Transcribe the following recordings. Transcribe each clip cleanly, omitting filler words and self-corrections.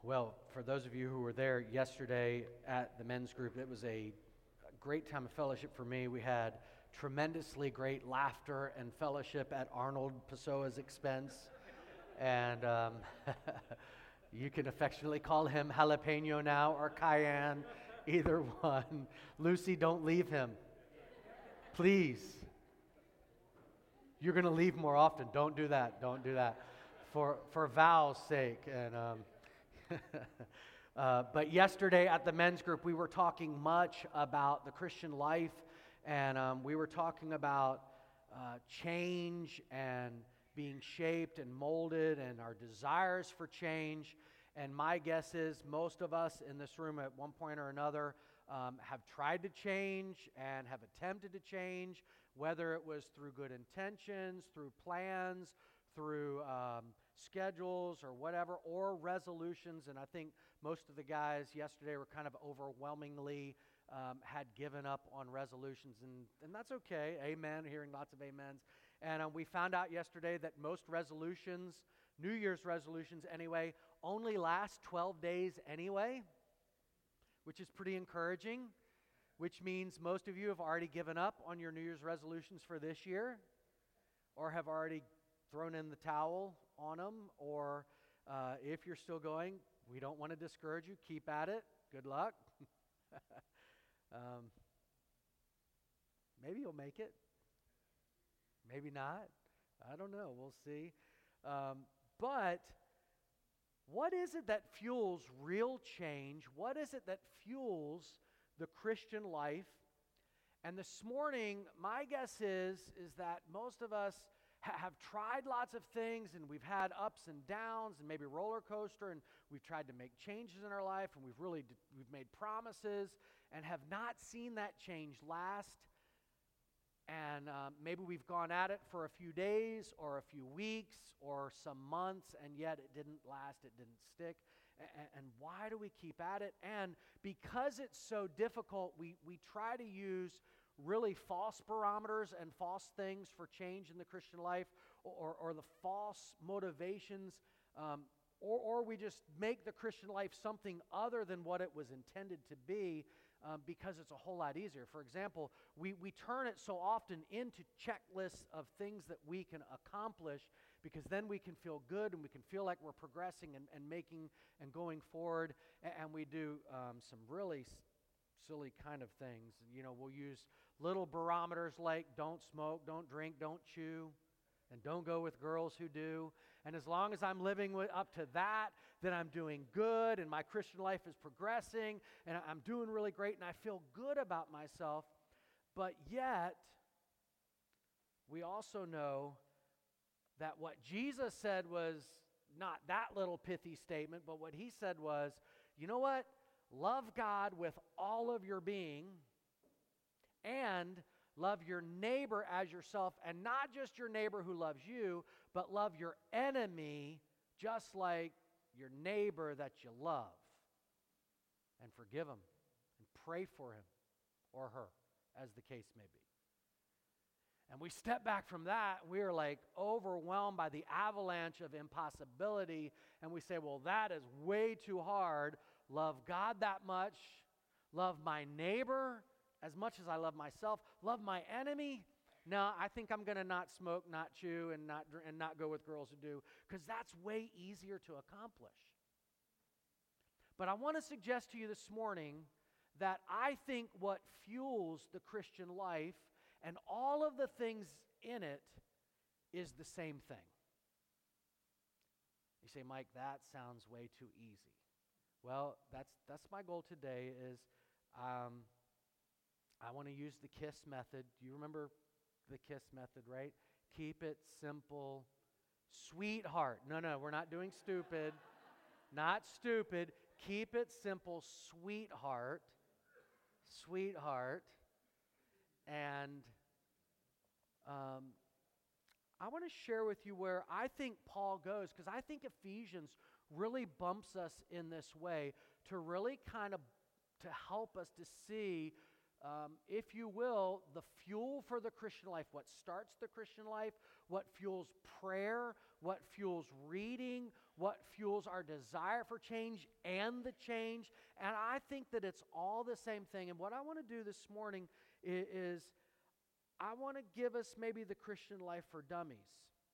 Well, for those of you who were there yesterday at the men's group, it was a great time of fellowship for me. We had tremendously great laughter and fellowship at Arnold Pessoa's expense. And you can affectionately call him Jalapeno now or Cayenne, either one. Lucy, don't leave him. Please. You're going to leave more often. Don't do that. Don't do that. For Val's sake. And but yesterday at the men's group, we were talking much about the Christian life, and we were talking about change and being shaped and molded and our desires for change. And my guess is most of us in this room at one point or another have tried to change and have attempted to change, whether it was through good intentions, through plans, through schedules or whatever, or resolutions. And I think most of the guys yesterday were kind of overwhelmingly had given up on resolutions, and that's okay. Amen, hearing lots of amens. And we found out yesterday that most resolutions, New Year's resolutions anyway, only last 12 days anyway, which is pretty encouraging, which means most of you have already given up on your New Year's resolutions for this year, or have already thrown in the towel on them, or if you're still going, we don't want to discourage you. Keep at it. Good luck. Maybe you'll make it. Maybe not. I don't know. We'll see. But what is it that fuels real change? What is it that fuels the Christian life? And this morning, my guess is that most of us have tried lots of things, and we've had ups and downs and maybe roller coaster, and we've tried to make changes in our life, and we've made promises and have not seen that change last. And maybe we've gone at it for a few days or a few weeks or some months, and yet it didn't last, it didn't stick. And why do we keep at it? And because it's so difficult, we try to use really false barometers and false things for change in the Christian life, or the false motivations, or we just make the Christian life something other than what it was intended to be, because it's a whole lot easier. For example, we turn it so often into checklists of things that we can accomplish, because then we can feel good and we can feel like we're progressing and making and going forward, and we do some really silly kind of things. You know, we'll use little barometers like don't smoke, don't drink, don't chew, and don't go with girls who do. And as long as I'm living up to that, then I'm doing good, and my Christian life is progressing, and I'm doing really great, and I feel good about myself. But yet, we also know that what Jesus said was not that little pithy statement, but what he said was, you know what? Love God with all of your being, and love your neighbor as yourself, and not just your neighbor who loves you, but love your enemy just like your neighbor that you love. And forgive him, and pray for him or her, as the case may be. And we step back from that, we are like overwhelmed by the avalanche of impossibility, and we say, well, that is way too hard. Love God that much, love my neighbor as much as I love myself, love my enemy. No, I think I'm going to not smoke, not chew, and not go with girls who do, because that's way easier to accomplish. But I want to suggest to you this morning that I think what fuels the Christian life and all of the things in it is the same thing. You say, Mike, that sounds way too easy. Well, that's my goal today is I want to use the KISS method. Do you remember the KISS method, right? Keep it simple. Sweetheart. No, we're not doing stupid. Not stupid. Keep it simple, sweetheart. Sweetheart. And I want to share with you where I think Paul goes, because I think Ephesians really bumps us in this way to really kind of to help us to see, if you will, the fuel for the Christian life, what starts the Christian life, what fuels prayer, what fuels reading, what fuels our desire for change and the change. And I think that it's all the same thing. And what I want to do this morning is I want to give us maybe the Christian life for dummies,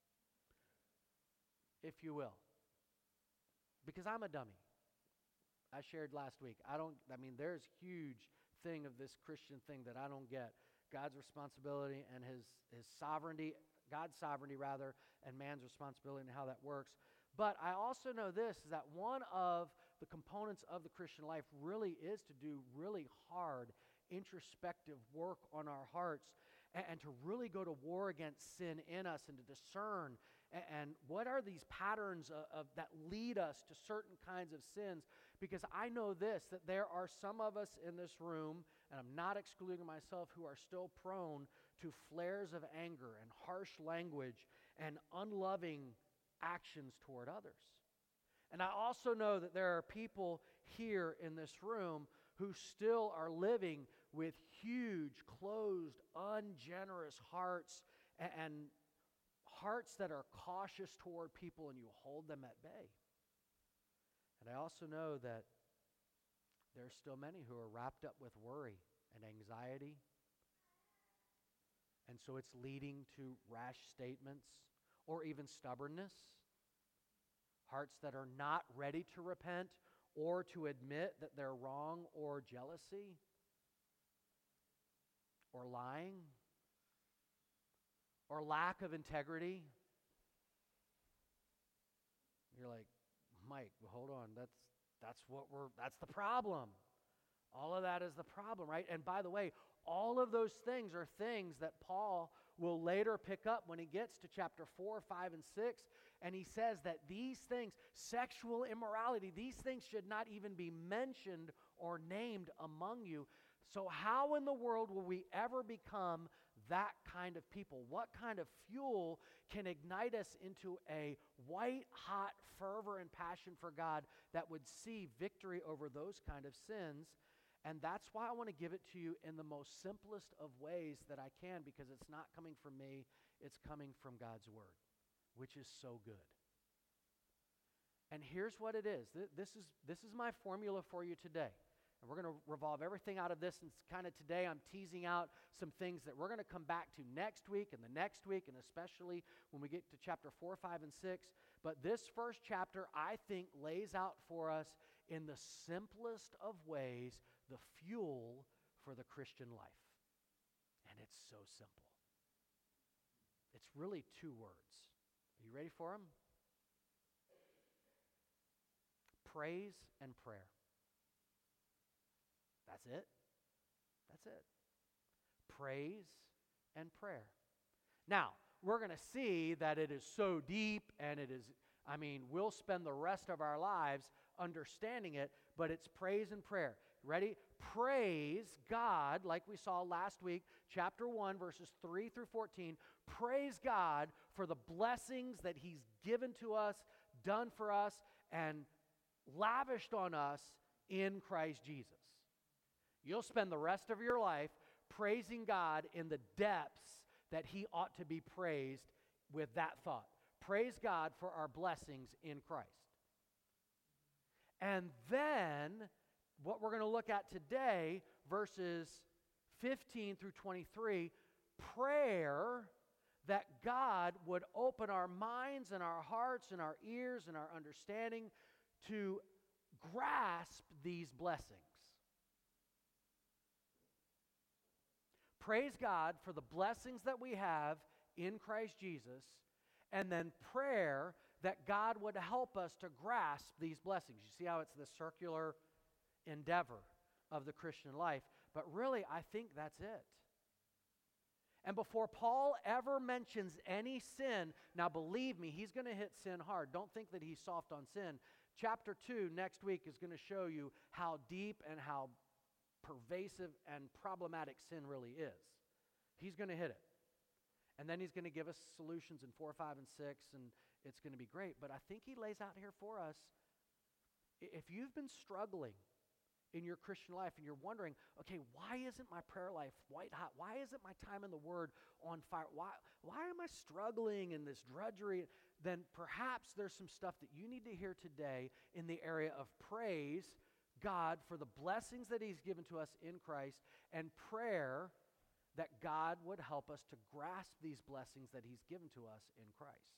if you will. Because I'm a dummy. I shared last week. There's huge thing of this Christian thing that I don't get. God's responsibility and his sovereignty, God's sovereignty rather, and man's responsibility and how that works. But I also know this, is that one of the components of the Christian life really is to do really hard introspective work on our hearts and to really go to war against sin in us and to discern and what are these patterns of that lead us to certain kinds of sins. Because I know this, that there are some of us in this room, and I'm not excluding myself, who are still prone to flares of anger and harsh language and unloving actions toward others. And I also know that there are people here in this room who still are living with huge, closed, ungenerous hearts and hearts that are cautious toward people, and you hold them at bay. And I also know that there's still many who are wrapped up with worry and anxiety, and so it's leading to rash statements or even stubbornness, hearts that are not ready to repent or to admit that they're wrong, or jealousy, or lying, or lack of integrity. You're like, Mike, hold on, that's the problem. All of that is the problem, right? And by the way, all of those things are things that Paul will later pick up when he gets to chapter 4, 5, and 6. And he says that these things, sexual immorality, these things should not even be mentioned or named among you. So how in the world will we ever become that kind of people? What kind of fuel can ignite us into a white-hot fervor and passion for God that would see victory over those kind of sins? And that's why I want to give it to you in the most simplest of ways that I can, because it's not coming from me, it's coming from God's Word, which is so good. And here's what it is. This is my formula for you today. And we're going to revolve everything out of this, and kind of today I'm teasing out some things that we're going to come back to next week and the next week, and especially when we get to chapter 4, 5, and 6. But this first chapter, I think, lays out for us in the simplest of ways the fuel for the Christian life. And it's so simple. It's really 2 words. Are you ready for them? Praise and prayer. That's it. That's it. Praise and prayer. Now, we're going to see that it is so deep, and it is, we'll spend the rest of our lives understanding it, but it's praise and prayer. Ready? Praise God, like we saw last week, chapter 1, verses 3 through 14. Praise God for the blessings that He's given to us, done for us, and lavished on us in Christ Jesus. You'll spend the rest of your life praising God in the depths that He ought to be praised with that thought. Praise God for our blessings in Christ. And then, what we're going to look at today, verses 15 through 23, prayer that God would open our minds and our hearts and our ears and our understanding to grasp these blessings. Praise God for the blessings that we have in Christ Jesus, and then prayer that God would help us to grasp these blessings. You see how it's the circular endeavor of the Christian life. But really, I think that's it. And before Paul ever mentions any sin, now believe me, he's going to hit sin hard. Don't think that he's soft on sin. Chapter 2 next week is going to show you how deep and how pervasive and problematic sin really is. He's going to hit it. And then he's going to give us solutions in 4, 5, and 6, and it's going to be great. But I think he lays out here for us, if you've been struggling in your Christian life and you're wondering, okay, why isn't my prayer life white hot? Why isn't my time in the Word on fire? Why am I struggling in this drudgery? then perhaps there's some stuff that you need to hear today in the area of praise God for the blessings that He's given to us in Christ, and prayer that God would help us to grasp these blessings that He's given to us in Christ.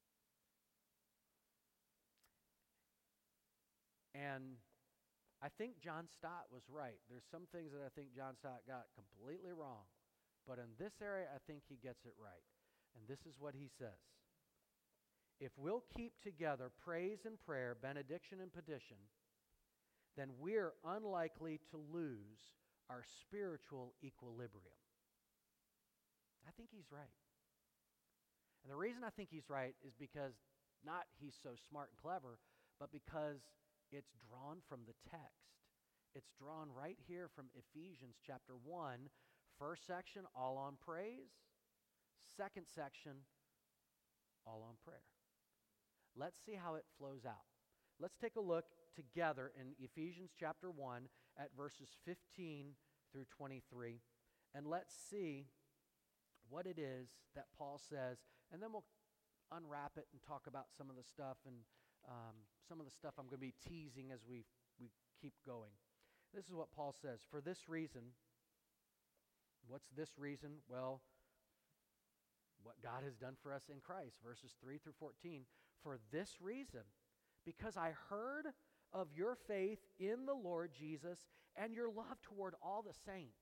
And I think John Stott was right. There's some things that I think John Stott got completely wrong. But in this area, I think he gets it right. And this is what he says. If we'll keep together praise and prayer, benediction and petition, then we're unlikely to lose our spiritual equilibrium. I think he's right. And the reason I think he's right is because not he's so smart and clever, but because it's drawn from the text. It's drawn right here from Ephesians chapter 1, first section, all on praise. Second section, all on prayer. Let's see how it flows out. Let's take a look together in Ephesians chapter 1 at verses 15 through 23, and let's see what it is that Paul says, and then we'll unwrap it and talk about some of the stuff and some of the stuff I'm going to be teasing as we keep going. This is what Paul says. For this reason, what's this reason? Well, what God has done for us in Christ, verses 3 through 14. For this reason, because I heard of your faith in the Lord Jesus and your love toward all the saints,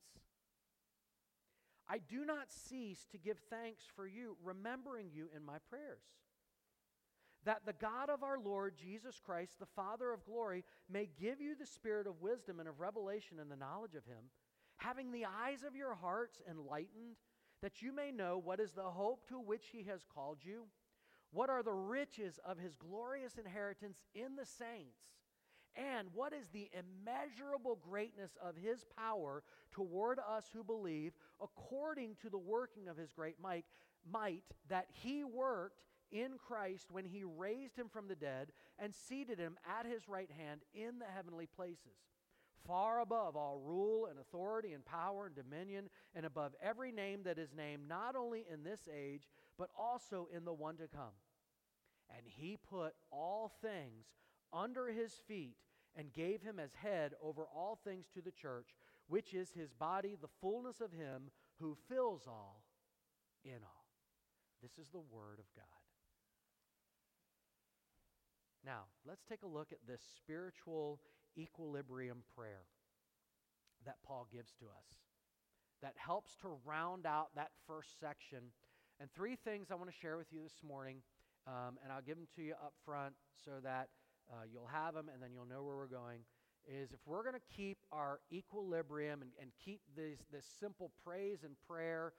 I do not cease to give thanks for you, remembering you in my prayers, that the God of our Lord Jesus Christ, the Father of glory, may give you the spirit of wisdom and of revelation in the knowledge of Him, having the eyes of your hearts enlightened, that you may know what is the hope to which He has called you, what are the riches of His glorious inheritance in the saints, and what is the immeasurable greatness of His power toward us who believe, according to the working of His great might that He worked in Christ when He raised Him from the dead and seated Him at His right hand in the heavenly places, far above all rule and authority and power and dominion, and above every name that is named, not only in this age, but also in the one to come. And He put all things under His feet and gave Him as head over all things to the church, which is His body, the fullness of Him who fills all in all. This is the Word of God. Now, let's take a look at this spiritual equilibrium prayer that Paul gives to us that helps to round out that first section. And three things I want to share with you this morning, and I'll give them to you up front so that you'll have them and then you'll know where we're going, is if we're going to keep our equilibrium and keep this simple praise and prayer,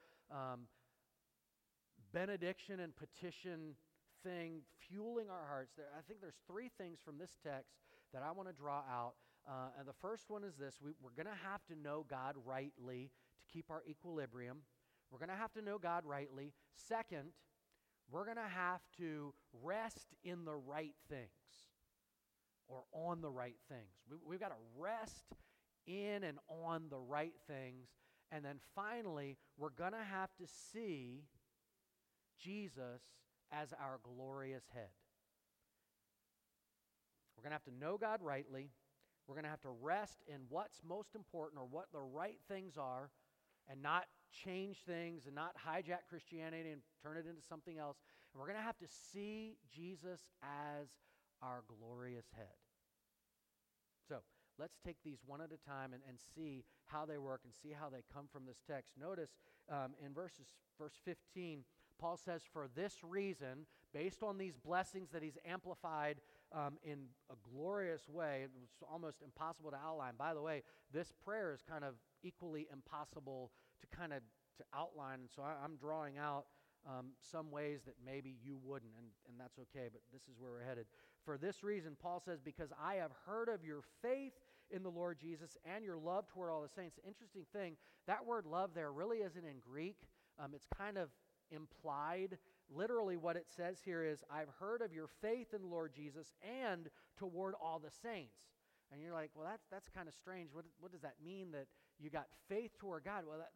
benediction and petition thing fueling our hearts, I think there's three things from this text that I want to draw out. And the first one is this. We're going to have to know God rightly to keep our equilibrium. We're going to have to know God rightly. Second, we're going to have to rest in the right things or on the right things. We've got to rest in and on the right things. And then finally, we're going to have to see Jesus as our glorious head. We're going to have to know God rightly. We're going to have to rest in what's most important or what the right things are and not change things and not hijack Christianity and turn it into something else. And we're going to have to see Jesus as our glorious head. So let's take these one at a time and see how they work and see how they come from this text. Notice in verse 15, Paul says, for this reason, based on these blessings that he's amplified in a glorious way, it was almost impossible to outline. By the way, this prayer is kind of equally impossible to outline, and so I'm drawing out some ways that maybe you wouldn't, and that's okay, but this is where we're headed. For this reason, Paul says, because I have heard of your faith in the Lord Jesus and your love toward all the saints. Interesting thing, that word love there really isn't in Greek. It's kind of implied. Literally what it says here is, I've heard of your faith in the Lord Jesus and toward all the saints. And you're like, well, that's kind of strange. What does that mean that you got faith toward God? Well,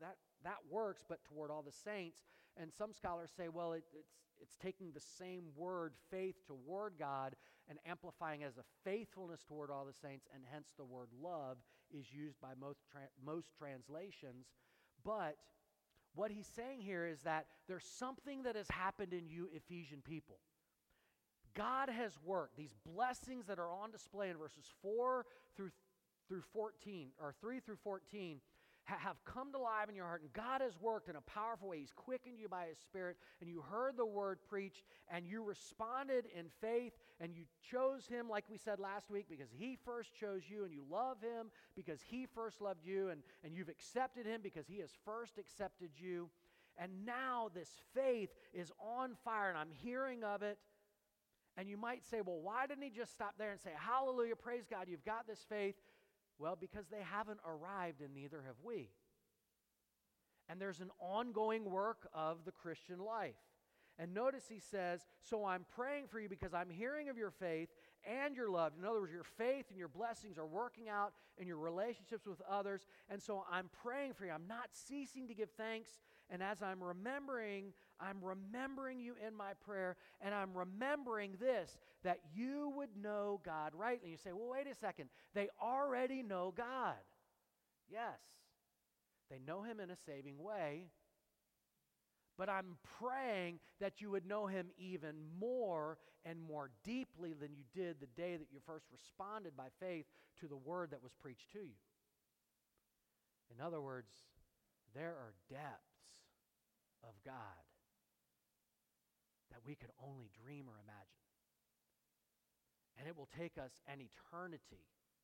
that works, but toward all the saints. And some scholars say, well, it's taking the same word, faith, toward God and amplifying as a faithfulness toward all the saints, and hence the word love is used by most translations. But what he's saying here is that there's something that has happened in you, Ephesian people. God has worked. These blessings that are on display in verses 4 through 14, or 3 through 14, have come to life in your heart, and God has worked in a powerful way. He's quickened you by His Spirit, and you heard the word preached, and you responded in faith, and you chose Him, like we said last week, because He first chose you, and you love Him because He first loved you, and you've accepted Him because He has first accepted you. And now this faith is on fire, and I'm hearing of it. And you might say, well, why didn't He just stop there and say, hallelujah, praise God, you've got this faith? Well, because they haven't arrived, and neither have we. And there's an ongoing work of the Christian life. And notice he says, so I'm praying for you because I'm hearing of your faith and your love. In other words, your faith and your blessings are working out in your relationships with others. And so I'm praying for you. I'm not ceasing to give thanks. And as I'm remembering you in my prayer. And I'm remembering this, that you would know God rightly. You say, well, wait a second. They already know God. Yes. They know Him in a saving way. But I'm praying that you would know Him even more and more deeply than you did the day that you first responded by faith to the word that was preached to you. In other words, there are depths of God that we could only dream or imagine. And it will take us an eternity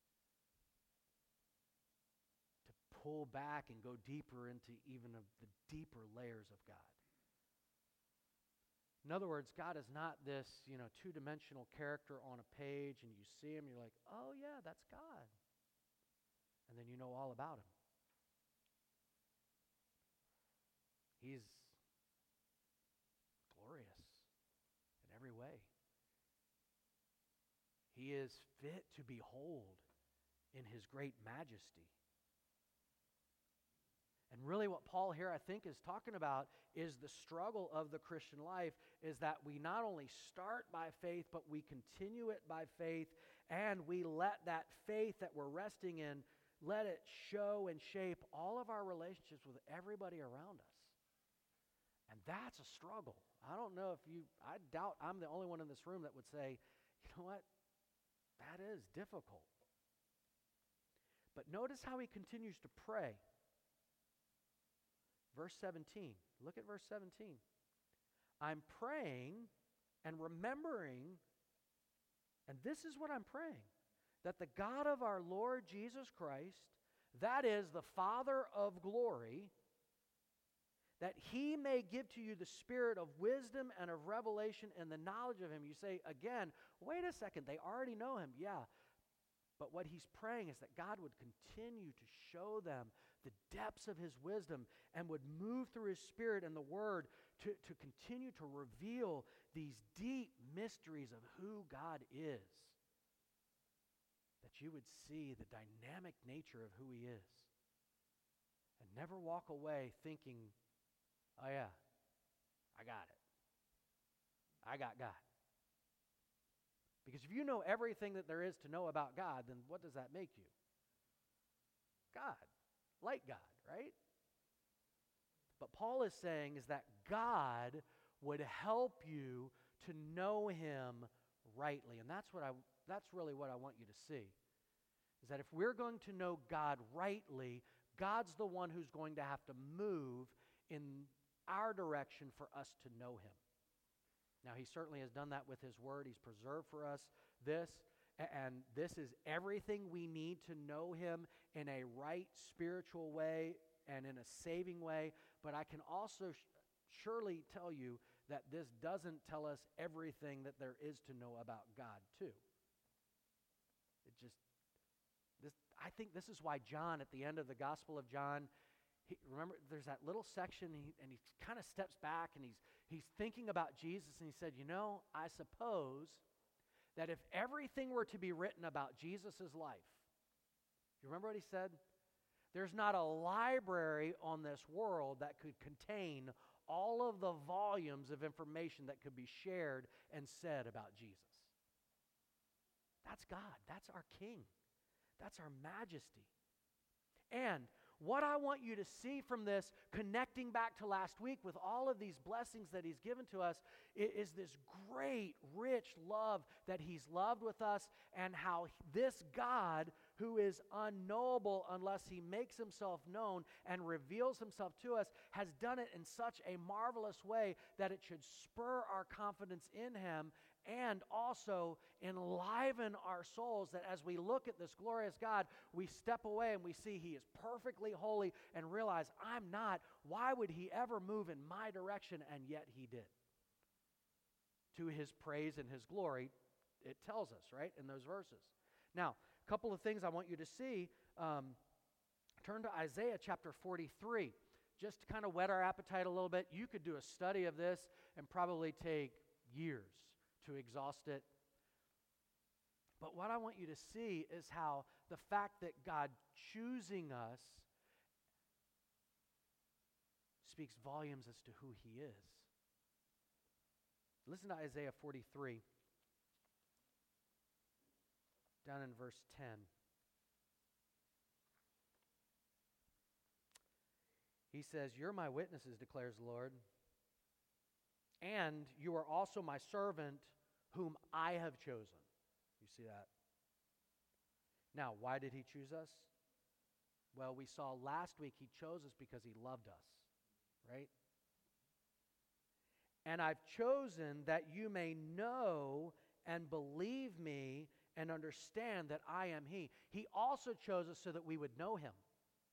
to pull back and go deeper into even of the deeper layers of God. In other words, God is not this, two-dimensional character on a page, and you see Him, you're like, oh yeah, that's God. And then you know all about Him. He's glorious in every way. He is fit to behold in His great majesty. And really what Paul here, I think, is talking about is the struggle of the Christian life, is that we not only start by faith, but we continue it by faith, and we let that faith that we're resting in, let it show and shape all of our relationships with everybody around us. And that's a struggle. I don't know if I doubt I'm the only one in this room that would say, you know what, that is difficult. But notice how he continues to pray. Verse 17. Look at verse 17. I'm praying and remembering, and this is what I'm praying, that the God of our Lord Jesus Christ, that is the Father of glory, that He may give to you the spirit of wisdom and of revelation and the knowledge of Him. You say, again, wait a second, they already know Him. Yeah, but what he's praying is that God would continue to show them the depths of His wisdom and would move through His Spirit and the Word to continue to reveal these deep mysteries of who God is. That you would see the dynamic nature of who He is. And never walk away thinking, oh yeah, I got it. I got God. Because if you know everything that there is to know about God, then what does that make you? God. Like God, right? But Paul is saying is that God would help you to know Him rightly. And that's really what I want you to see. Is that if we're going to know God rightly, God's the one who's going to have to move in our direction for us to know Him. Now, He certainly has done that with His Word. He's preserved for us this, and this is everything we need to know Him in a right spiritual way and in a saving way. But I can also surely tell you that this doesn't tell us everything that there is to know about God, too. I think this is why John, at the end of the Gospel of John, remember, there's that little section, and he kind of steps back, and he's thinking about Jesus, and he said, I suppose that if everything were to be written about Jesus' life, you remember what he said? There's not a library on this world that could contain all of the volumes of information that could be shared and said about Jesus. That's God. That's our King. That's our majesty. And what I want you to see from this, connecting back to last week with all of these blessings that He's given to us, is this great, rich love that He's loved with us, and how this God, who is unknowable unless He makes Himself known and reveals Himself to us, has done it in such a marvelous way that it should spur our confidence in Him and also enliven our souls, that as we look at this glorious God, we step away and we see He is perfectly holy and realize, I'm not. Why would He ever move in my direction? And yet He did. To His praise and His glory, it tells us, right, in those verses. Now, a couple of things I want you to see. Turn to Isaiah chapter 43. Just to kind of whet our appetite a little bit. You could do a study of this and probably take years to exhaust it. But what I want you to see is how the fact that God choosing us speaks volumes as to who He is. Listen to Isaiah 43, down in verse 10. He says, "You're my witnesses, declares the Lord, and you are also my servant whom I have chosen." You see that? Now, why did He choose us? Well, we saw last week He chose us because He loved us, right? "And I've chosen that you may know and believe me and understand that I am He." He also chose us so that we would know Him.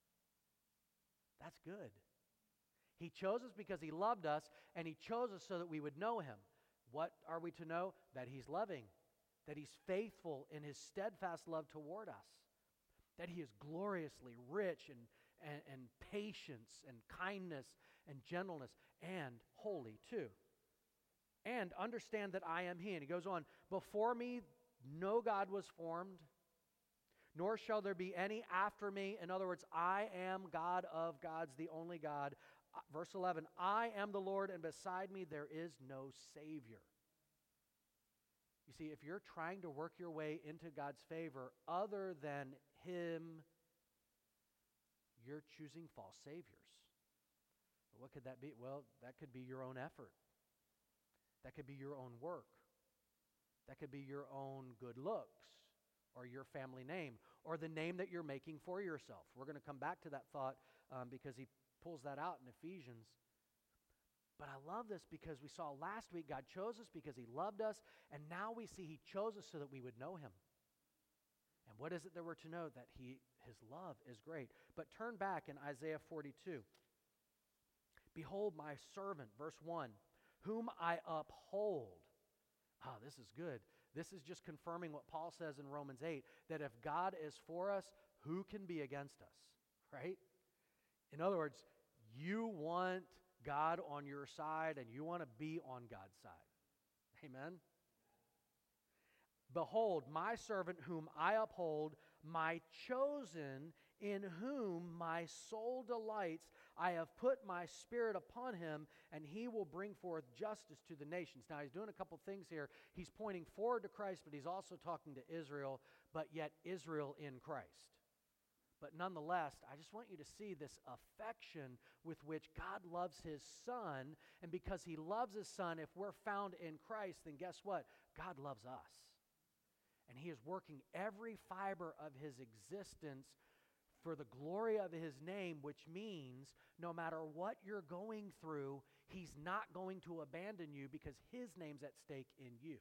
That's good. He chose us because He loved us, and He chose us so that we would know Him. What are we to know? That He's loving, that He's faithful in His steadfast love toward us, that He is gloriously rich and patience and kindness and gentleness and holy too. "And understand that I am He." And He goes on, "Before me no God was formed, nor shall there be any after me." In other words, I am God of gods, the only God. Verse 11, "I am the Lord, and beside me there is no Savior." You see, if you're trying to work your way into God's favor other than Him, you're choosing false saviors. What could that be? Well, that could be your own effort. That could be your own work. That could be your own good looks, or your family name, or the name that you're making for yourself. We're going to come back to that thought because he pulls that out in Ephesians. But I love this because we saw last week God chose us because He loved us, and now we see He chose us so that we would know Him. And what is it that we're to know? That His love is great. But turn back in Isaiah 42. "Behold my servant," verse 1, "whom I uphold." This is good. This is just confirming what Paul says in Romans 8, that if God is for us, who can be against us, right? In other words, you want God on your side, and you want to be on God's side. Amen? "Behold, my servant whom I uphold, my chosen, in whom my soul delights. I have put my spirit upon him, and he will bring forth justice to the nations." Now, he's doing a couple things here. He's pointing forward to Christ, but he's also talking to Israel, but yet Israel in Christ. But nonetheless, I just want you to see this affection with which God loves His Son, and because He loves His Son, if we're found in Christ, then guess what? God loves us. And He is working every fiber of His existence for the glory of His name, which means no matter what you're going through, He's not going to abandon you because His name's at stake in you.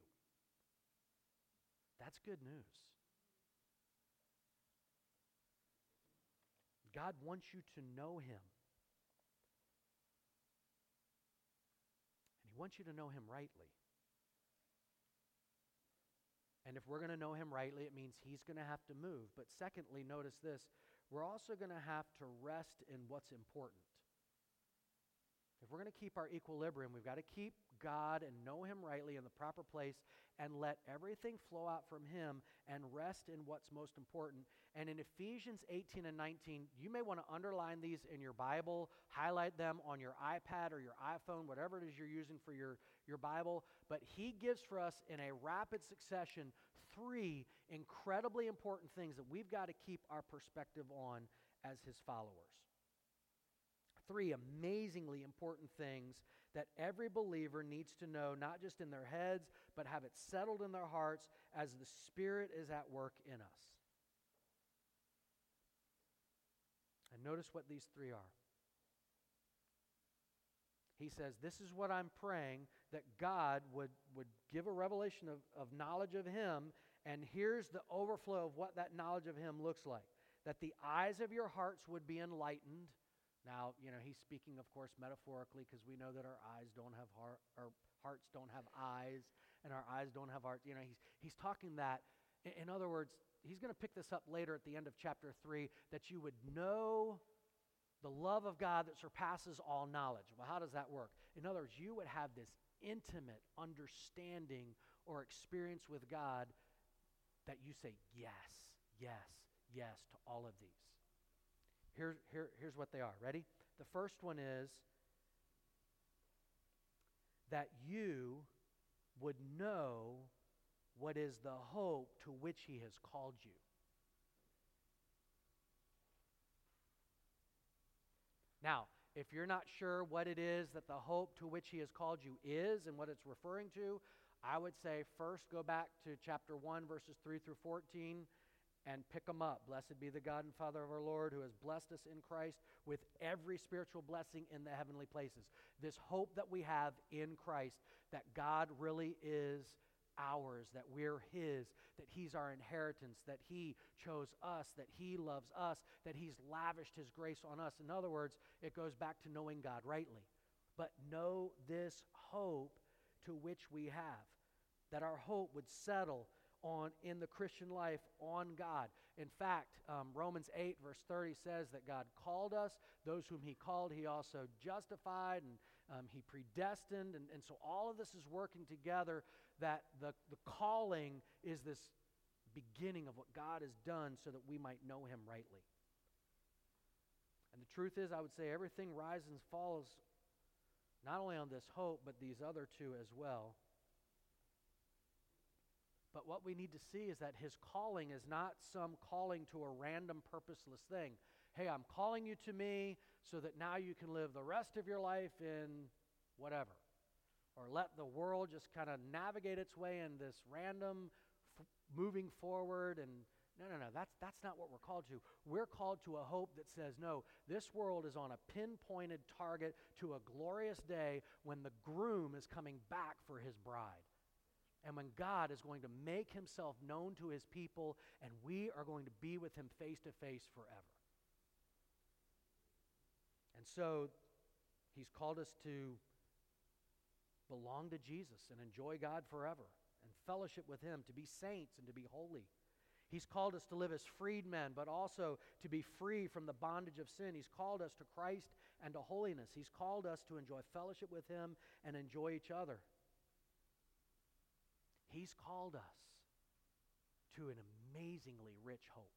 That's good news. God wants you to know Him. And He wants you to know Him rightly. And if we're going to know Him rightly, it means He's going to have to move. But secondly, notice this, we're also going to have to rest in what's important. If we're going to keep our equilibrium, we've got to keep God and know Him rightly in the proper place and let everything flow out from Him and rest in what's most important. And in Ephesians 18 and 19, you may want to underline these in your Bible, highlight them on your iPad or your iPhone, whatever it is you're using for your Bible. But he gives for us in a rapid succession 3 incredibly important things that we've got to keep our perspective on as His followers. 3 amazingly important things that every believer needs to know, not just in their heads, but have it settled in their hearts as the Spirit is at work in us. And notice what these 3 are. He says, this is what I'm praying, that God would give a revelation of knowledge of Him, and here's the overflow of what that knowledge of Him looks like. That the eyes of your hearts would be enlightened. Now, he's speaking, of course, metaphorically, because we know that our eyes don't have our hearts don't have eyes, and our eyes don't have hearts. He's talking that. In other words, he's going to pick this up later at the end of chapter 3, that you would know the love of God that surpasses all knowledge. Well, how does that work? In other words, you would have this intimate understanding or experience with God that you say yes, yes, yes to all of these. Here's what they are. Ready? The first one is that you would know what is the hope to which He has called you. Now, if you're not sure what it is that the hope to which He has called you is and what it's referring to, I would say first go back to chapter 1, verses 3 through 14, and pick them up. Blessed be the God and Father of our Lord, who has blessed us in Christ with every spiritual blessing in the heavenly places. This hope that we have in Christ, that God really is ours, that we're His, that He's our inheritance, that He chose us, that He loves us, that He's lavished His grace on us. In other words, it goes back to knowing God rightly. But know this hope to which we have, that our hope would settle in the Christian life on God. In fact, Romans 8 verse 30 says that God called us. Those whom He called, He also justified, and He predestined. And so all of this is working together, that the calling is this beginning of what God has done so that we might know Him rightly. And the truth is, I would say everything rises and falls not only on this hope, but these other 2 as well. But what we need to see is that His calling is not some calling to a random, purposeless thing. Hey, I'm calling you to me so that now you can live the rest of your life in whatever. Or let the world just kind of navigate its way in this random moving forward. And no, that's not what we're called to. We're called to a hope that says, no, this world is on a pinpointed target to a glorious day when the groom is coming back for his bride. And when God is going to make Himself known to His people, and we are going to be with Him face to face forever. And so He's called us to belong to Jesus and enjoy God forever and fellowship with Him, to be saints and to be holy. He's called us to live as freedmen, but also to be free from the bondage of sin. He's called us to Christ and to holiness. He's called us to enjoy fellowship with Him and enjoy each other. He's called us to an amazingly rich hope.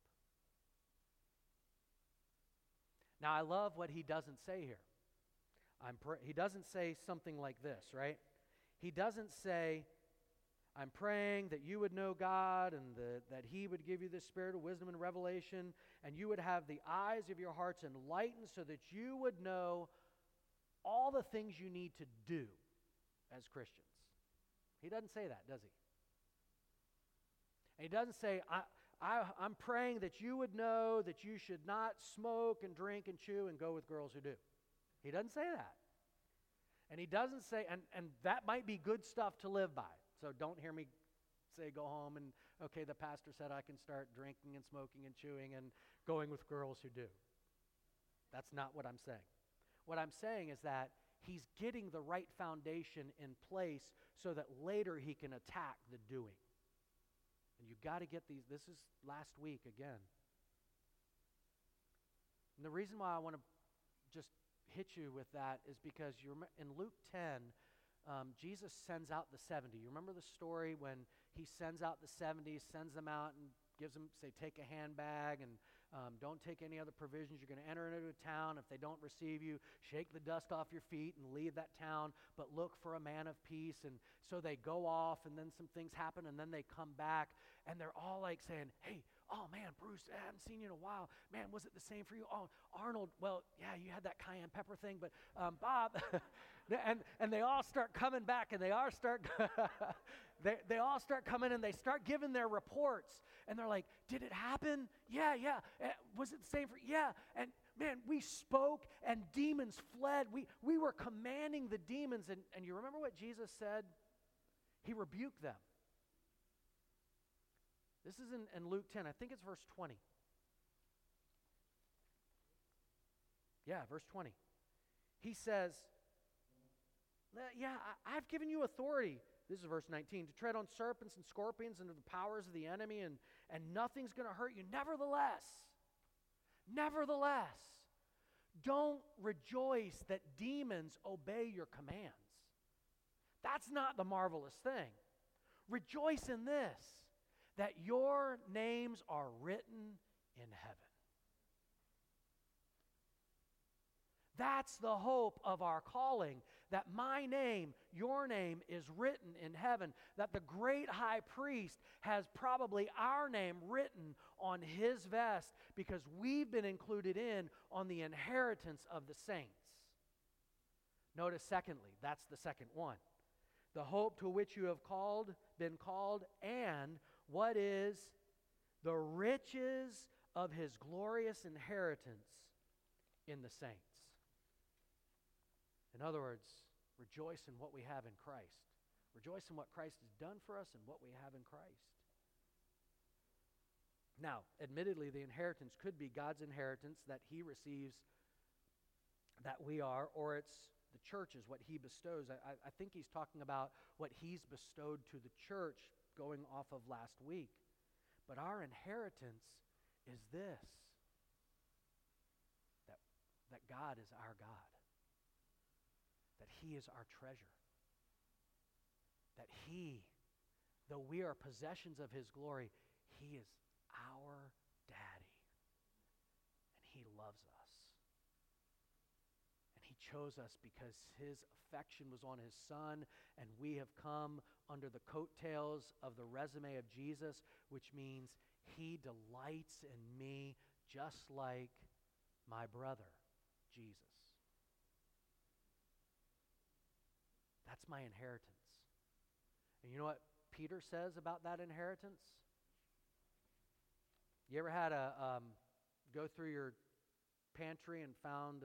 Now, I love what he doesn't say here. He doesn't say something like this, right? He doesn't say, I'm praying that you would know God and that He would give you the spirit of wisdom and revelation, and you would have the eyes of your hearts enlightened so that you would know all the things you need to do as Christians. He doesn't say that, does he? And he doesn't say, I'm praying that you would know that you should not smoke and drink and chew and go with girls who do. He doesn't say that. And he doesn't say, and that might be good stuff to live by. So don't hear me say go home and, okay, the pastor said I can start drinking and smoking and chewing and going with girls who do. That's not what I'm saying. What I'm saying is that he's getting the right foundation in place so that later he can attack the doing. And you've got to get these. This is last week again. And the reason why I want to just hit you with that is because in Luke 10, Jesus sends out the 70. You remember the story when he sends out the 70, sends them out and gives them, say, take a handbag and don't take any other provisions. You're going to enter into a town. If they don't receive you, shake the dust off your feet and leave that town, but look for a man of peace. And so they go off, and then some things happen, and then they come back, and they're all like saying, hey, oh, man, Bruce, I haven't seen you in a while. Man, was it the same for you? Oh, Arnold, well, yeah, you had that cayenne pepper thing, but Bob, and they all start coming back, and they all start they all start coming, and they start giving their reports, and they're like, did it happen? Yeah. Was it the same for, yeah, and man, we spoke, and demons fled. We were commanding the demons, and you remember what Jesus said? He rebuked them. This is in Luke 10. I think it's verse 20. Yeah, verse 20. He says, yeah, I've given you authority. This is verse 19. To tread on serpents and scorpions and the powers of the enemy, and nothing's going to hurt you. Nevertheless, don't rejoice that demons obey your commands. That's not the marvelous thing. Rejoice in this, that your names are written in heaven. That's the hope of our calling, that my name, your name, is written in heaven, that the great high priest has probably our name written on his vest because we've been included in on the inheritance of the saints. Notice, secondly, that's the second one. The hope to which you have been called, and what is the riches of his glorious inheritance in the saints. In other words, rejoice in what we have in Christ. Rejoice in what Christ has done for us and what we have in Christ. Now, admittedly, the inheritance could be God's inheritance that he receives, that we are, or it's the church is what he bestows. I think he's talking about what he's bestowed to the church going off of last week. But our inheritance is this, that God is our God, that he is our treasure, that he, though we are possessions of his glory, he is our daddy, and he loves us. He chose us because his affection was on his son, and we have come under the coattails of the resume of Jesus, which means he delights in me just like my brother, Jesus. That's my inheritance. And you know what Peter says about that inheritance? You ever had go through your pantry and found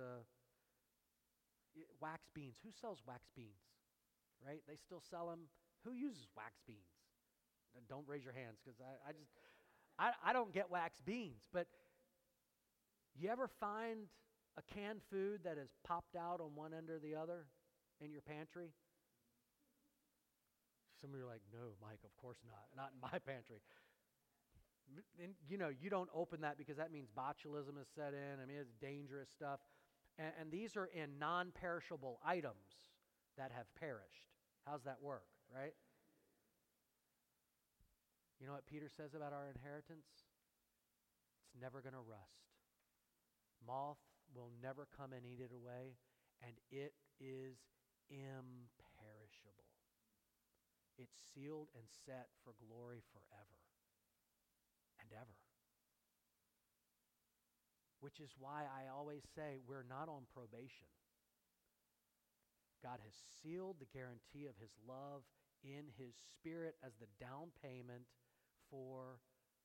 wax beans? Who sells wax beans? Right? They still sell them. Who uses wax beans? Don't raise your hands, because I don't get wax beans. But you ever find a canned food that is popped out on one end or the other in your pantry? Some of you are like, no, Mike, of course not in my pantry. And, you don't open that because that means botulism is set in. I mean, it's dangerous stuff. And these are in non-perishable items that have perished. How's that work, right? You know what Peter says about our inheritance? It's never going to rust. Moth will never come and eat it away, and it is imperishable. It's sealed and set for glory forever and ever. Which is why I always say we're not on probation. God has sealed the guarantee of his love in his Spirit as the down payment forever.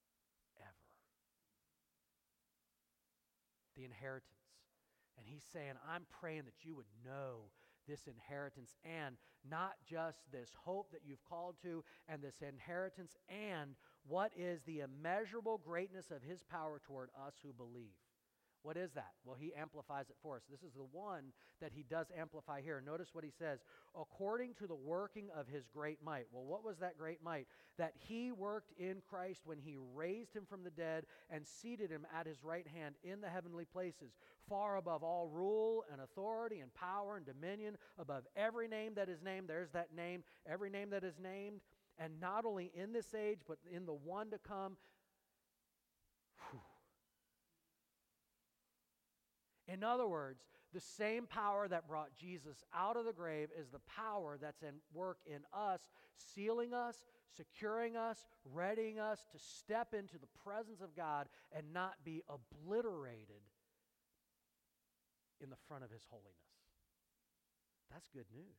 The inheritance. And he's saying, I'm praying that you would know this inheritance, and not just this hope that you've called to, and this inheritance, and what is the immeasurable greatness of his power toward us who believe. What is that? Well, he amplifies it for us. This is the one that he does amplify here. Notice what he says, according to the working of his great might. Well, what was that great might? That he worked in Christ when he raised him from the dead and seated him at his right hand in the heavenly places, far above all rule and authority and power and dominion, above every name that is named. There's that name, every name that is named. And not only in this age, but in the one to come. Whew. In other words, the same power that brought Jesus out of the grave is the power that's in work in us, sealing us, securing us, readying us to step into the presence of God and not be obliterated in the front of His holiness. That's good news.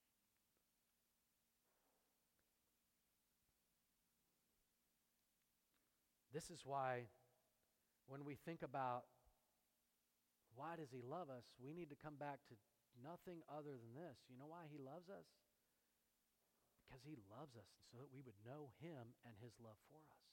This is why when we think about why does He love us, we need to come back to nothing other than this. You know why He loves us? Because He loves us so that we would know Him and His love for us.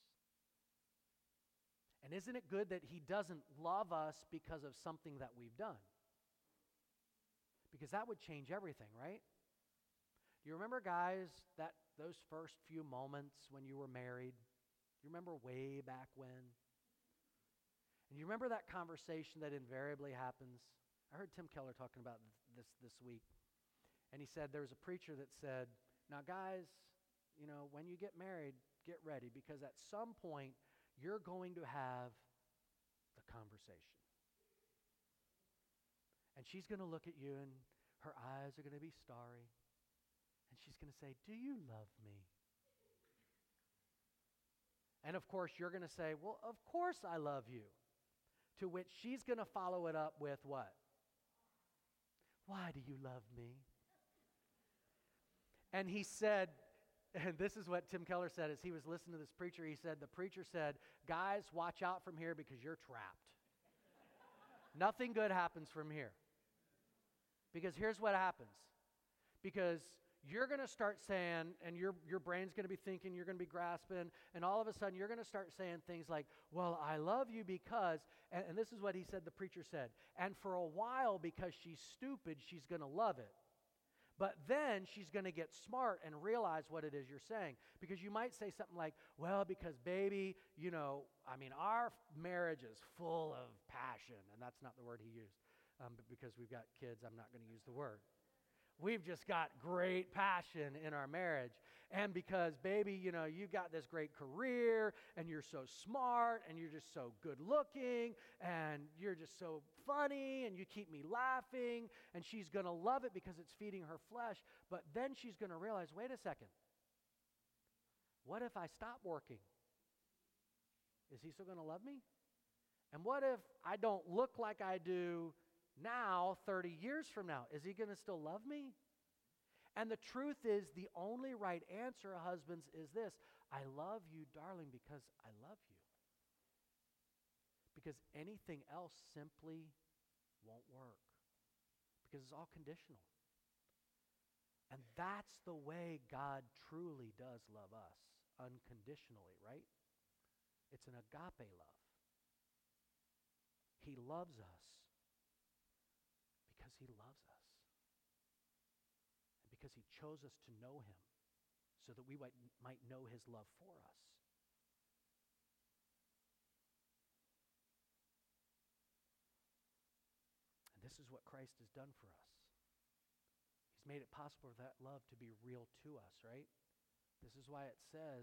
And isn't it good that He doesn't love us because of something that we've done? Because that would change everything, right? Do you remember, guys, those first few moments when you were married? You remember way back when? And you remember that conversation that invariably happens? I heard Tim Keller talking about this week. And he said there was a preacher that said, now guys, when you get married, get ready, because at some point you're going to have the conversation. And she's going to look at you and her eyes are going to be starry. And she's going to say, do you love me? And of course you're going to say, well, of course I love you. To which she's going to follow it up with what? Why do you love me? And he said, and this is what Tim Keller said as he was listening to this preacher. He said, the preacher said, guys, watch out from here because you're trapped. Nothing good happens from here. Because here's what happens. Because you're going to start saying, and your brain's going to be thinking, you're going to be grasping, and all of a sudden you're going to start saying things like, well, I love you because, and this is what he said, the preacher said, and for a while because she's stupid, she's going to love it. But then she's going to get smart and realize what it is you're saying. Because you might say something like, well, because baby, our marriage is full of passion, and that's not the word he used. But because we've got kids, I'm not going to use the word. We've just got great passion in our marriage. And because, baby, you've got this great career, and you're so smart, and you're just so good looking, and you're just so funny, and you keep me laughing, and she's going to love it because it's feeding her flesh. But then she's going to realize, wait a second, what if I stop working? Is he still going to love me? And what if I don't look like I do now, 30 years from now? Is he going to still love me? And the truth is, the only right answer, husbands, is this: I love you, darling, because I love you. Because anything else simply won't work. Because it's all conditional. And that's the way God truly does love us, unconditionally, right? It's an agape love. He loves us because He loves us. And because He chose us to know Him so that we might know His love for us. And this is what Christ has done for us. He's made it possible for that love to be real to us, right? This is why it says,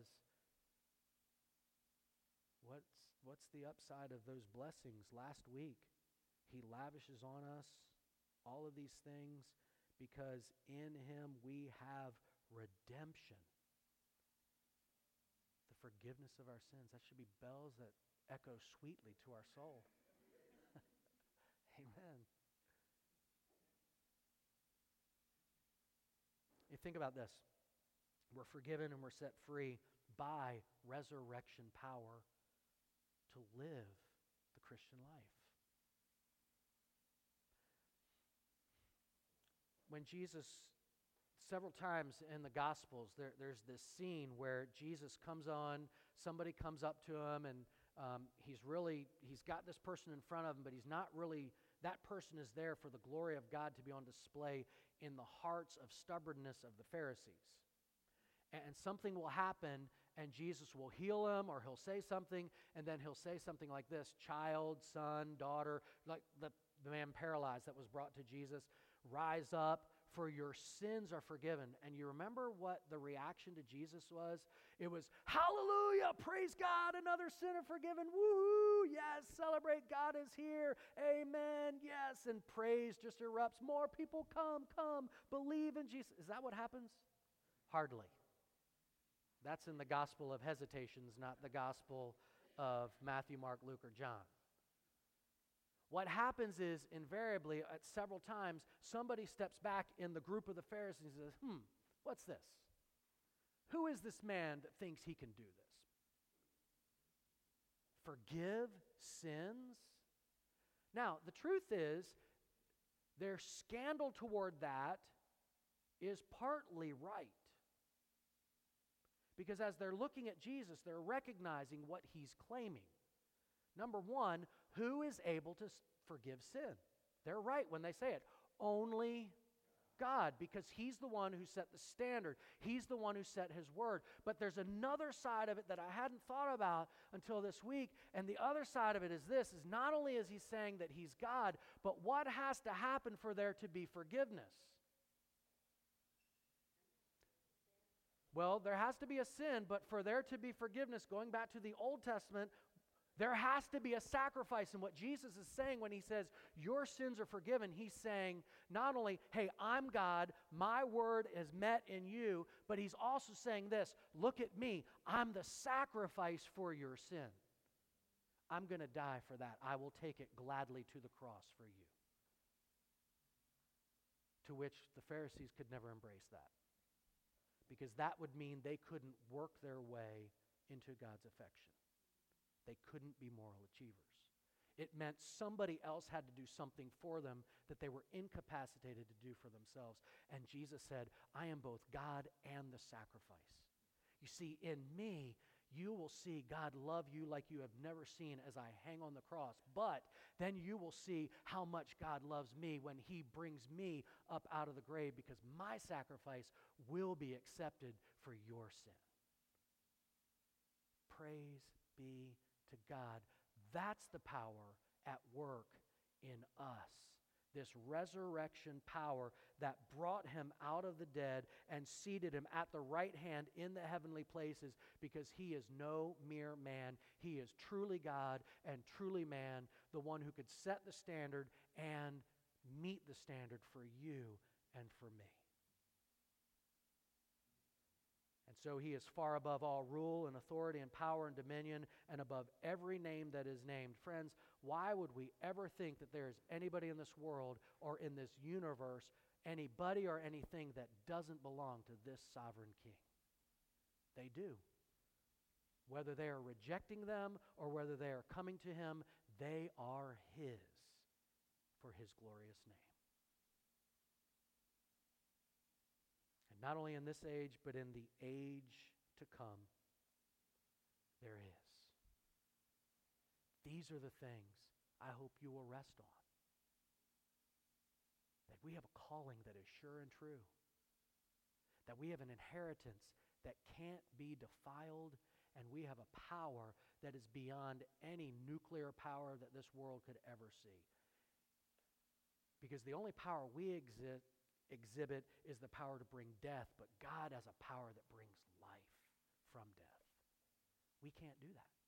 what's the upside of those blessings? Last week, He lavishes on us all of these things because in Him we have redemption. The forgiveness of our sins. That should be bells that echo sweetly to our soul. Amen. You think about this. We're forgiven and we're set free by resurrection power to live the Christian life. When Jesus, several times in the Gospels, there's this scene where Jesus comes on, somebody comes up to him, and He's got this person in front of him, but he's not really, that person is there for the glory of God to be on display in the hearts of stubbornness of the Pharisees. And something will happen, and Jesus will heal him, or he'll say something, and then he'll say something like this: child, son, daughter, like the man paralyzed that was brought to Jesus, rise up, for your sins are forgiven. And you remember what the reaction to Jesus was? It was, hallelujah, praise God, another sinner forgiven, woohoo, yes, celebrate, God is here, amen, yes, and praise just erupts. More people come, believe in Jesus. Is that what happens? Hardly. That's in the gospel of hesitations, not the gospel of Matthew, Mark, Luke, or John. What happens is, invariably, at several times, somebody steps back in the group of the Pharisees and says, what's this? Who is this man that thinks he can do this? Forgive sins? Now, the truth is, their scandal toward that is partly right. Because as they're looking at Jesus, they're recognizing what he's claiming. Number one, who is able to forgive sin? They're right when they say it. Only God, because he's the one who set the standard. He's the one who set his word. But there's another side of it that I hadn't thought about until this week, and the other side of it is this, is not only is he saying that he's God, but what has to happen for there to be forgiveness? Well, there has to be a sin, but for there to be forgiveness, going back to the Old Testament, there has to be a sacrifice. And what Jesus is saying when he says, your sins are forgiven, he's saying not only, hey, I'm God, my word is met in you, but he's also saying this, look at me, I'm the sacrifice for your sin. I'm going to die for that. I will take it gladly to the cross for you. To which the Pharisees could never embrace that, because that would mean they couldn't work their way into God's affection. They couldn't be moral achievers. It meant somebody else had to do something for them that they were incapacitated to do for themselves. And Jesus said, I am both God and the sacrifice. You see, in me, you will see God love you like you have never seen as I hang on the cross. But then you will see how much God loves me when he brings me up out of the grave, because my sacrifice will be accepted for your sin. Praise be to God. That's the power at work in us. This resurrection power that brought him out of the dead and seated him at the right hand in the heavenly places, because he is no mere man. He is truly God and truly man, the one who could set the standard and meet the standard for you and for me. And so he is far above all rule and authority and power and dominion, and above every name that is named. Friends, why would we ever think that there is anybody in this world or in this universe, anybody or anything that doesn't belong to this sovereign King? They do. Whether they are rejecting them or whether they are coming to him, they are his for his glorious name. Not only in this age, but in the age to come, there is. These are the things I hope you will rest on. That we have a calling that is sure and true. That we have an inheritance that can't be defiled, and we have a power that is beyond any nuclear power that this world could ever see. Because the only power we exhibit is the power to bring death, but God has a power that brings life from death. We can't do that.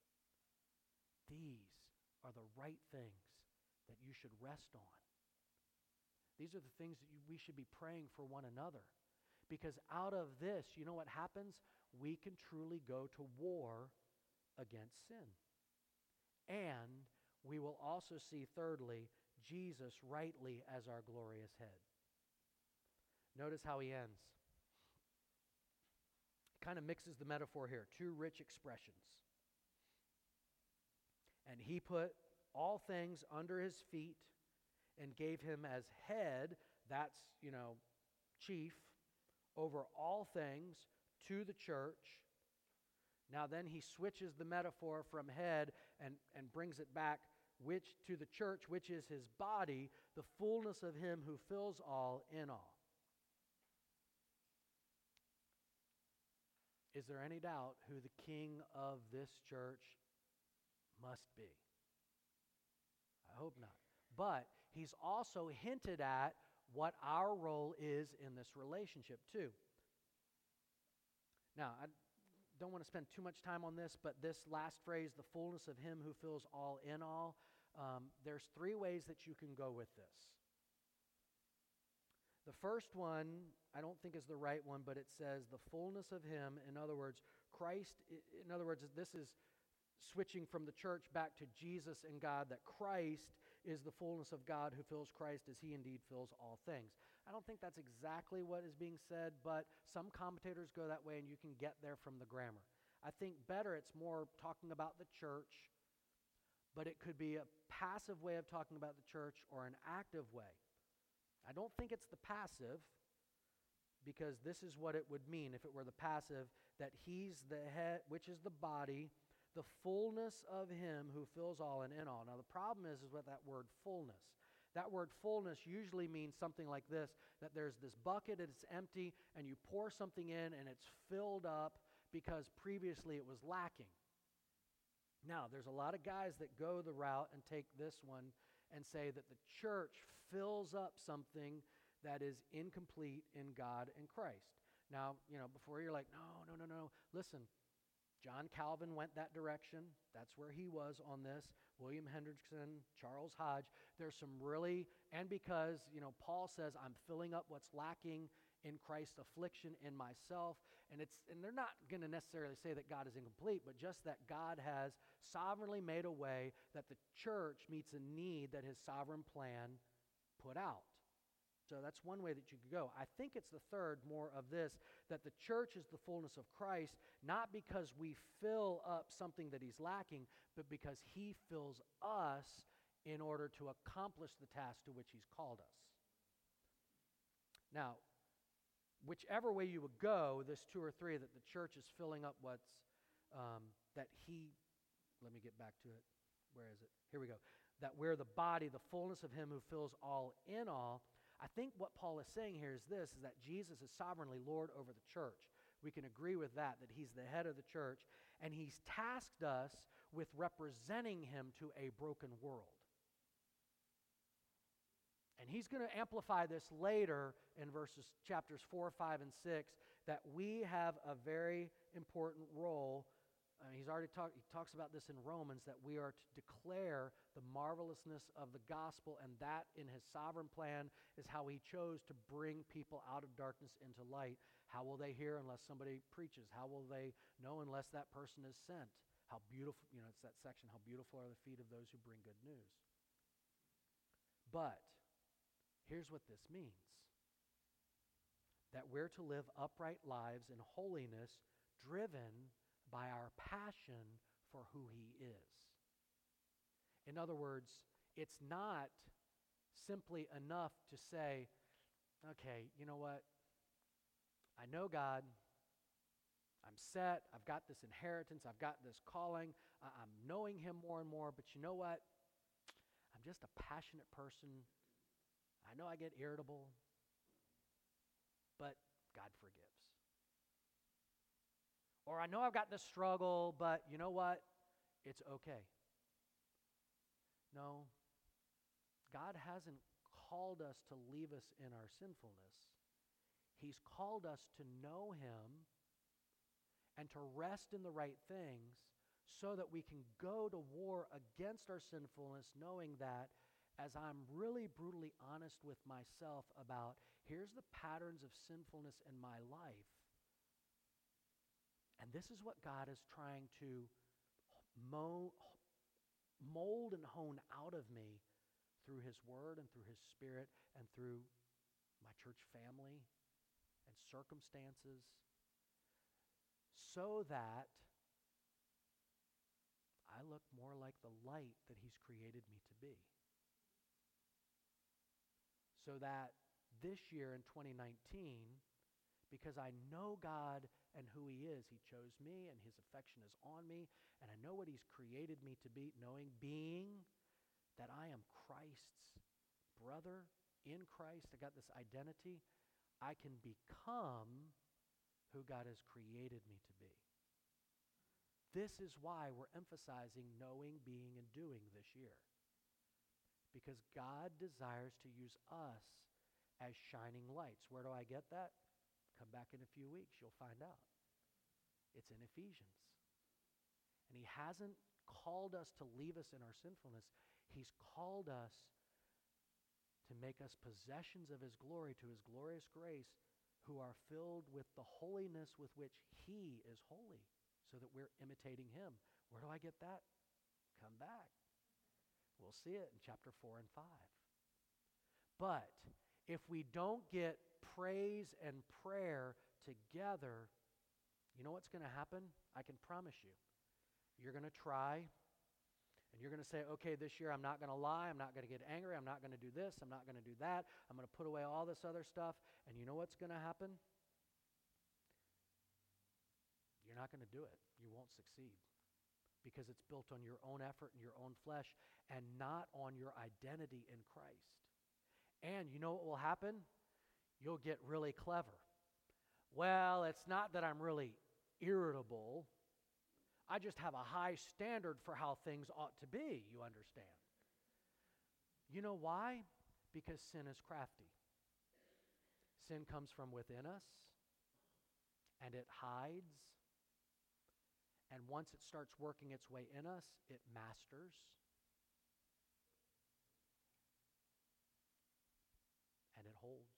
These are the right things that you should rest on. These are the things that we should be praying for one another, because out of this, you know what happens? We can truly go to war against sin. And we will also see, thirdly, Jesus rightly as our glorious head. Notice how he ends. He kind of mixes the metaphor here, two rich expressions. And he put all things under his feet and gave him as head, that's, chief, over all things to the church, Now then he switches the metaphor from head and brings it back which to the church, which is his body, the fullness of him who fills all in all. Is there any doubt who the king of this church must be? I hope not. But he's also hinted at what our role is in this relationship too. Now, I don't want to spend too much time on this, but this last phrase, the fullness of him who fills all in all, there's three ways that you can go with this. The first one, I don't think is the right one, but it says the fullness of him. In other words, Christ, in other words, this is switching from the church back to Jesus and God, that Christ is the fullness of God who fills Christ as he indeed fills all things. I don't think that's exactly what is being said, but some commentators go that way and you can get there from the grammar. I think better it's more talking about the church, but it could be a passive way of talking about the church or an active way. I don't think it's the passive, because this is what it would mean if it were the passive, that he's the head, which is the body, the fullness of him who fills all and in all. Now the problem is with that word fullness. That word fullness usually means something like this, that there's this bucket and it's empty and you pour something in and it's filled up because previously it was lacking. Now, there's a lot of guys that go the route and take this one and say that the church fills up something that is incomplete in God and Christ. Now, before you're like, no. Listen, John Calvin went that direction. That's where he was on this. William Hendrickson, Charles Hodge. There's some really, and because, Paul says, I'm filling up what's lacking in Christ's affliction in myself. And they're not going to necessarily say that God is incomplete, but just that God has sovereignly made a way that the church meets a need that his sovereign plan put out. So that's one way that you could go. I think it's the third, more of this, that the church is the fullness of Christ, not because we fill up something that he's lacking, but because he fills us in order to accomplish the task to which he's called us. Now, whichever way you would go, this 2 or 3, that the church is filling up what's, let me get back to it. Where is it? Here we go. That we're the body, the fullness of him who fills all in all. I think what Paul is saying here is this, is that Jesus is sovereignly Lord over the church. We can agree with that he's the head of the church, and he's tasked us with representing him to a broken world. And he's going to amplify this later in chapters 4, 5, and 6, that we have a very important role. He talks about this in Romans, that we are to declare the marvelousness of the gospel, and that in his sovereign plan is how he chose to bring people out of darkness into light. How will they hear unless somebody preaches? How will they know unless that person is sent? How beautiful, it's that section, how beautiful are the feet of those who bring good news. But here's what this means. That we're to live upright lives in holiness, driven by our passion for who he is. In other words, it's not simply enough to say, okay, you know what? I know God. I'm set. I've got this inheritance. I've got this calling. I'm knowing him more and more. But you know what? I'm just a passionate person. I know I get irritable, but God forgives. Or I know I've got this struggle, but you know what? It's okay. No, God hasn't called us to leave us in our sinfulness. He's called us to know him and to rest in the right things so that we can go to war against our sinfulness, knowing that as I'm really brutally honest with myself about, here's the patterns of sinfulness in my life, and this is what God is trying to mold and hone out of me through his word and through his spirit and through my church family and circumstances, so that I look more like the light that he's created me to be. So that this year in 2019, because I know God and who he is. He chose me, and his affection is on me, and I know what he's created me to be, being that I am Christ's brother in Christ. I got this identity. I can become who God has created me to be. This is why we're emphasizing knowing, being, and doing this year. Because God desires to use us as shining lights. Where do I get that? Come back in a few weeks, you'll find out. It's in Ephesians. And he hasn't called us to leave us in our sinfulness. He's called us to make us possessions of his glory, to his glorious grace, who are filled with the holiness with which he is holy, so that we're imitating him. Where do I get that? Come back. We'll see it in chapter 4 and 5. But if we don't get praise and prayer together, you know what's going to happen? I can promise you. You're going to try, and you're going to say, okay, this year I'm not going to lie, I'm not going to get angry, I'm not going to do this, I'm not going to do that, I'm going to put away all this other stuff, and you know what's going to happen? You're not going to do it. You won't succeed, because it's built on your own effort and your own flesh and not on your identity in Christ. And you know what will happen? You'll get really clever. Well, it's not that I'm really irritable. I just have a high standard for how things ought to be, you understand. You know why? Because sin is crafty. Sin comes from within us, and it hides. And once it starts working its way in us, it masters. And it holds.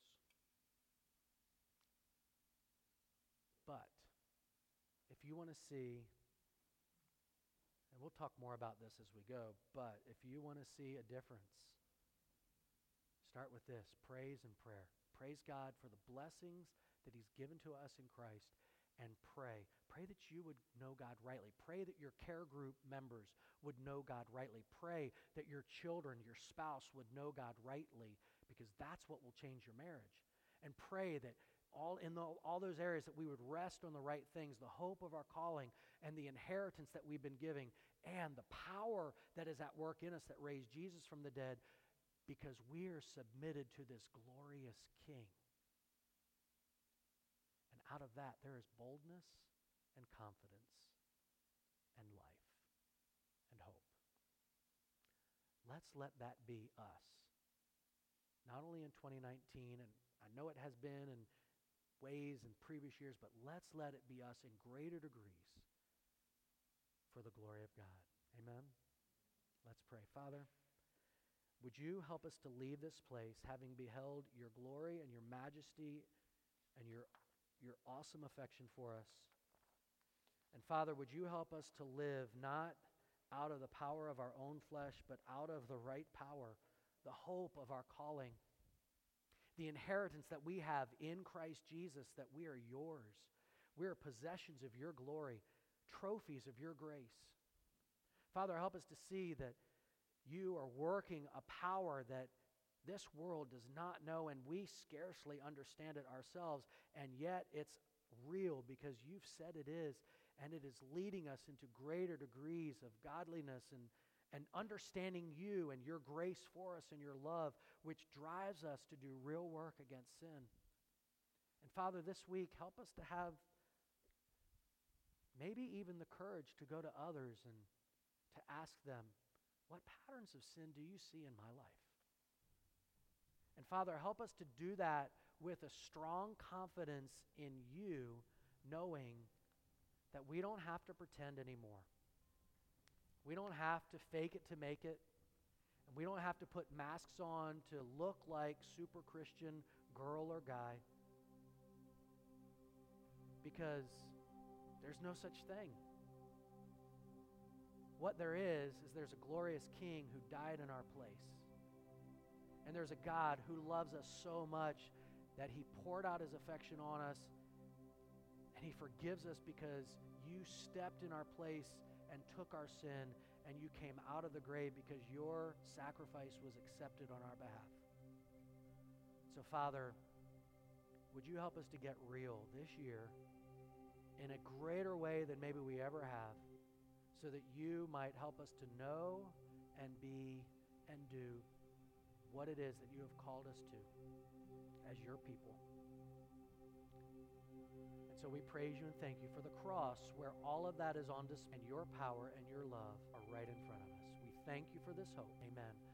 But if you want to see, and we'll talk more about this as we go, but if you want to see a difference, start with this: praise and prayer. Praise God for the blessings that he's given to us in Christ, and pray. Pray that you would know God rightly. Pray that your care group members would know God rightly. Pray that your children, your spouse would know God rightly, because that's what will change your marriage. And pray that all those areas that we would rest on the right things, the hope of our calling and the inheritance that we've been giving, and the power that is at work in us that raised Jesus from the dead, because we are submitted to this glorious King. And out of that, there is boldness and confidence and life and hope. Let's let that be us. Not only in 2019, and I know it has been in ways in previous years, but let's let it be us in greater degrees for the glory of God. Amen? Let's pray. Father, would you help us to leave this place having beheld your glory and your majesty and your awesome affection for us. And Father, would you help us to live not out of the power of our own flesh, but out of the right power, the hope of our calling, the inheritance that we have in Christ Jesus, that we are yours. We are possessions of your glory, trophies of your grace. Father, help us to see that you are working a power that this world does not know, and we scarcely understand it ourselves, and yet it's real because you've said it is, and it is leading us into greater degrees of godliness and understanding you and your grace for us and your love, which drives us to do real work against sin. And Father, this week, help us to have maybe even the courage to go to others and to ask them, what patterns of sin do you see in my life? And Father, help us to do that with a strong confidence in you, knowing that we don't have to pretend anymore. We don't have to fake it to make it. And we don't have to put masks on to look like super Christian girl or guy. Because there's no such thing. What there is there's a glorious King who died in our place. And there's a God who loves us so much that he poured out his affection on us, and he forgives us because you stepped in our place and took our sin, and you came out of the grave because your sacrifice was accepted on our behalf. So, Father, would you help us to get real this year in a greater way than maybe we ever have, so that you might help us to know and be and do what it is that you have called us to as your people. And so we praise you and thank you for the cross, where all of that is on display, and your power and your love are right in front of us. We thank you for this hope. Amen.